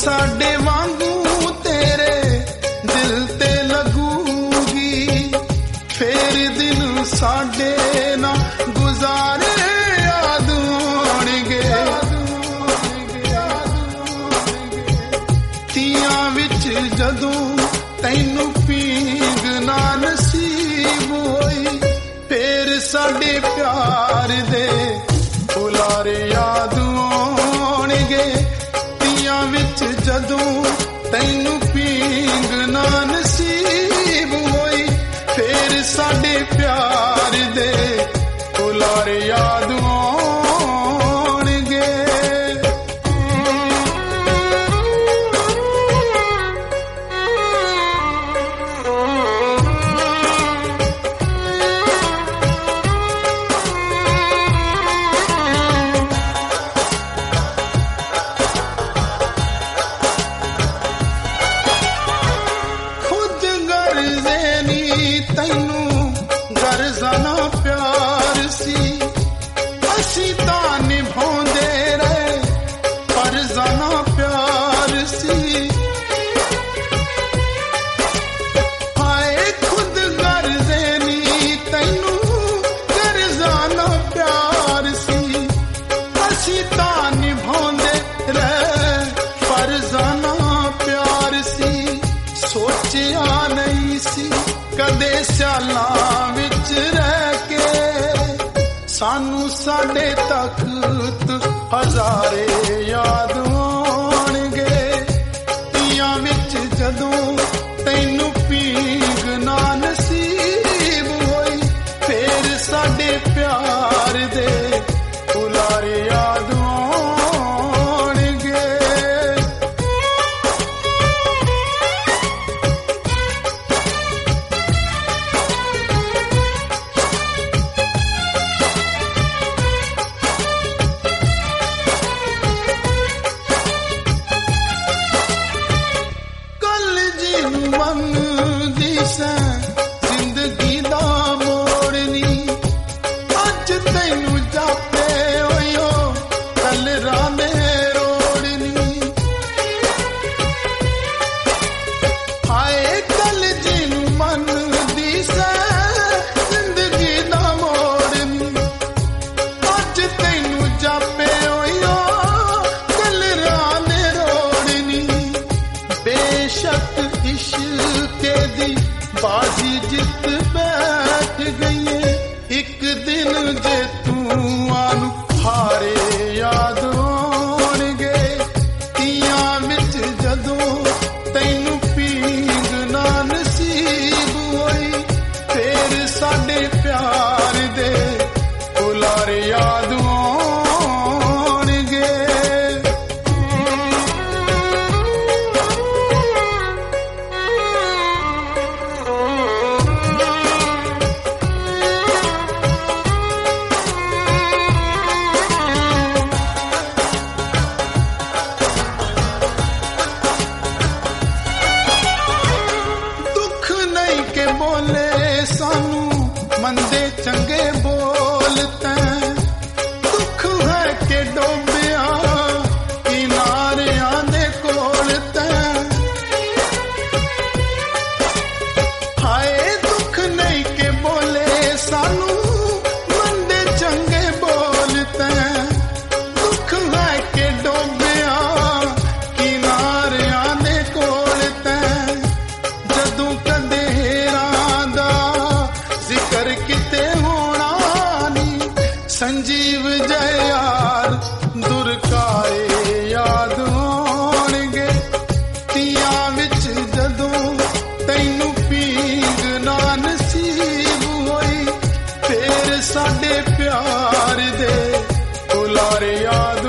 ਸਾਡੇ ਵਾਂਗੂ ਤੇਰੇ ਦਿਲ ਤੇ ਲੱਗੂਗੀ, ਫੇਰ ਦਿਨ ਸਾਡੇ ਨਾ ਗੁਜ਼ਾਰੇ ਯਾਦ ਆਉਣਗੇ। ਤੀਆਂ ਵਿੱਚ ਜਦੋਂ ਤੈਨੂੰ ਪੀਂਘ ਨਾ ਨਸੀਬ ਹੋਈ, ਫੇਰ ਸਾਡੇ ਪਿਆਰ ਦੇ ਹੁਲਾਰੇ ਯਾਦ ਆਉਣਗੇ। ਤੀਆਂ ਵਿੱਚ ਜਦੋਂ ਤੈਨੂੰ ਪੀਂਘ ਨਾ ਨਸੀਬ ਹੋਈ, ਫੇਰ ਸਾਡੇ ਪਿਆਰ ਦੇ ਹੁਲਾਰੇ ਯਾਦ ਆਉਣਗੇ। ਤੈਨੂੰ ਗਰਜ਼ਾਂ ਨਾ ਪਿਆਰ ਸੀ, ਅਸੀਂ ਤਾਂ ਨਿਭਾਉਂਦੇ ਰਹੇ ਫਰਜ਼ਾਂ ਨਾ ਪਿਆਰ ਸੀ। ਹਾਏ ਖੁਦ ਗਰਜ਼ੇ ਨੀ ਤੈਨੂੰ ਗਰਜ਼ਾਂ ਨਾ ਪਿਆਰ ਸੀ, ਅਸੀਂ ਤਾਂ ਨਿਭਾਉਂਦੇ ਰਹੇ ਫਰਜ਼ਾਂ ਨਾ ਪਿਆਰ ਸੀ। ਸੋਚਿਆ ਨਹੀਂ ਸੀ ਕਦੇ ਸਿਆਲਾਂ ਵਿੱਚ ਰਹਿ ਕੇ ਸਾਨੂੰ ਸਾਡੇ ਤਖਤ ਹਜ਼ਾਰੇ ਯਾਦ ਆਉਣਗੇ। ਤੀਆਂ ਵਿੱਚ ਜਦੋਂ ਤੈਨੂੰ ਪੀਂਘ ਨਾ ਨਸੀਬ ਹੋਈ, ਫੇਰ ਸਾਡੇ ਪਿਆਰ ਦੇ ਹੁਲਾਰੇ ਯਾਦ ਆਉਣਗੇ। ਮੰਨਦੀ ਸੈਂ ਜ਼ਿੰਦਗੀ ਦਾ ਮੋੜ ਨੀ, ਅੱਜ ਤੈਨੂੰ ਜਾਪੇ ਹੋਇਓ ਕੱਲ ਰਾਮੇ ਰੋੜ ਨੀ। ਹਾਏ ਕੱਲ ਜਿਹਨੂੰ ਮੰਨਦੀ ਸੈਂ ਜ਼ਿੰਦਗੀ ਦਾ ਮੋੜ ਨੀ, ਅੱਜ ਤੈਨੂੰ ਜਾਪੇ ਹੋਇਓ ਕੱਲ ਰਾਮੇ ਰੋੜ ਨੀ। ਬੇਸ਼ੱਕ ਇਸ਼ਕੇ ਦੀ ਬਾਜ਼ੀ ਜਿੱਤ ਬੈਠ ਗਈਏ, ਇੱਕ ਦਿਨ ਜੇ ਤੂੰ ਆਨੂੰ ਹਾਰੇ ਯਾਦ ਆਉਣਗੇ। ਤੀਆਂ ਵਿੱਚ ਜਦੋਂ ਤੈਨੂੰ ਪੀਂਘ ਨਾ ਨਸੀਬ ਹੋਈ, ਫੇਰ ਸਾਡੇ ਪਿਆਰ ਦੇ ਹੁਲਾਰੇ ਯਾਦ ਆਉਣਗੇ। ਬੋਲੇ ਸਾਨੂੰ ਮੰਦੇ ਚੰਗੇ ਬੋਲ ਤੈਂ, ਦੁੱਖ ਹੈ ਕਿ ਡੋਬਿਆ ਕਿਨਾਰਿਆਂ ਦੇ ਕੋਲ ਤੈਂ। ਹਾਏ ਦੁੱਖ ਨਹੀਂ ਕਿ ਬੋਲੇ ਸਾਨੂੰ ਮੰਦੇ ਚੰਗੇ ਬੋਲ ਤੈਂ, ਦੁੱਖ ਹੈ ਕਿ ਡੋਬਿਆ ਕਿਨਾਰਿਆਂ ਦੇ ਕੋਲ ਤੈਂ। ਜਦੋਂ ਕਦੇ ਕਿਤੇ ਹੋਣਾ ਨੀ, ਸੰਜੀਵ ਜੈ ਯਾਰ ਦੁਰਕਾਰੇ ਯਾਦ ਆਉਣਗੇ। ਤੀਆਂ ਵਿੱਚ ਜਦੋਂ ਤੈਨੂੰ ਪੀਂਘ ਨਾ ਨਸੀਬ ਹੋਈ, ਫੇਰ ਸਾਡੇ ਪਿਆਰ ਦੇ ਹੁਲਾਰੇ ਯਾਦ